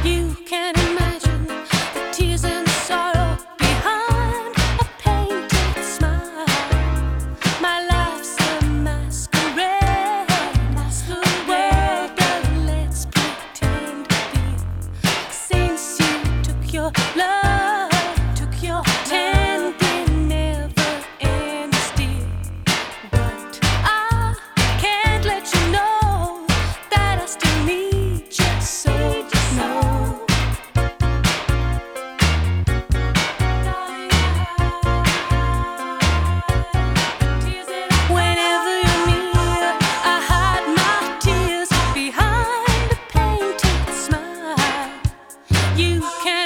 You can imagine the tears and the sorrow behind a painted smile. My life's a masquerade, world of let's pretend to be. Since you took your love, took your hand, it never ends, dear. But I can't let you know that I still need you so. No. Whenever you're near, I hide my tears behind a painted smile. You can